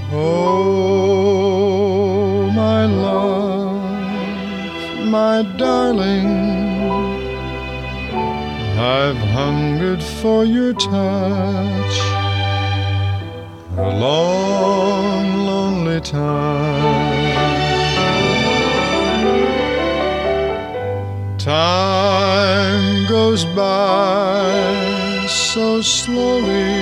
Oh, my love, my darling, I've hungered for your touch a long, lonely time. Time goes by so slowly,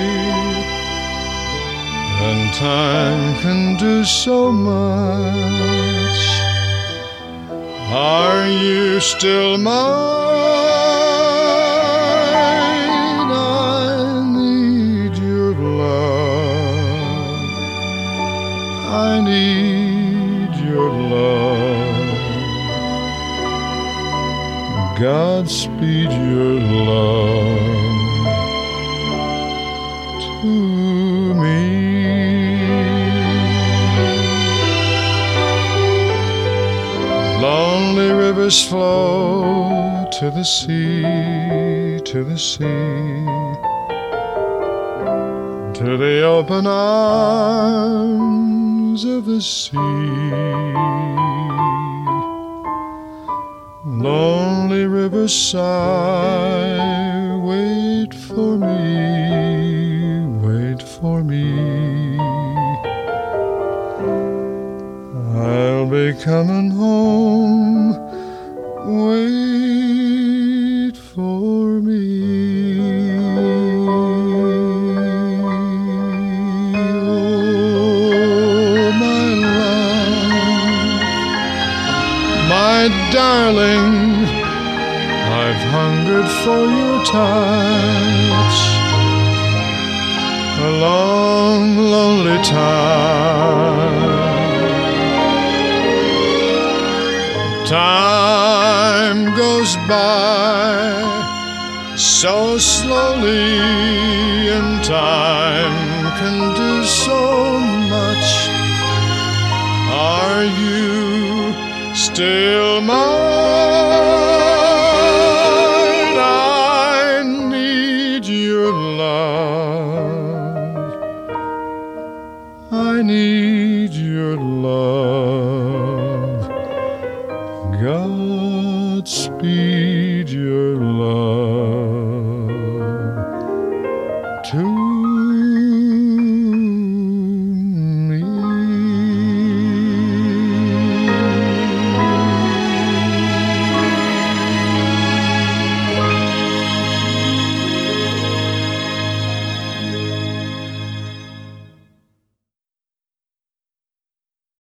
and time can do so much. Are you still mine? I need your love. I need your love. Godspeed your love to me. Lonely rivers flow to the sea, to the sea, to the open arms of the sea. Lonely rivers sigh, wait for me, wait for me. I'll be coming home, wait for me. Oh, my love, my darling, I've hungered for your touch a long, lonely time. Time goes by so slowly, and time can do so much. Are you still mine? I need your love. I need your love. Godspeed